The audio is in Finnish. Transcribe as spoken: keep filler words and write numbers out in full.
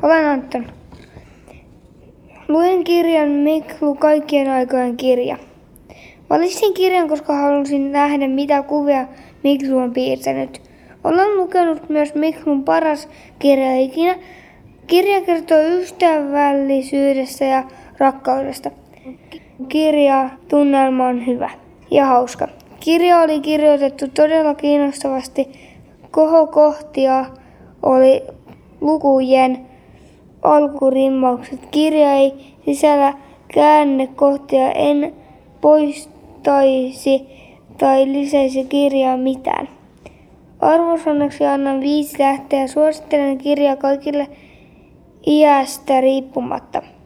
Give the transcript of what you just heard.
Olen Anton. Luen kirjan Miklu kaikkien aikojen kirja. Valitsin kirjan, koska halusin nähdä, mitä kuvia Miklu on piirtänyt. Olen lukenut myös Miklun paras kirja ikinä. Kirja kertoo ystävällisyydestä ja rakkaudesta. Kirja tunnelma on hyvä ja hauska. Kirja oli kirjoitettu todella kiinnostavasti. Kohokohtia oli lukujen alkurimmaukset. Kirja ei sisällä käännekohtia. En poistaisi tai lisäisi kirjaa mitään. Arvosanaksi annan viisi tähteä. Suosittelen kirjaa kaikille iästä riippumatta.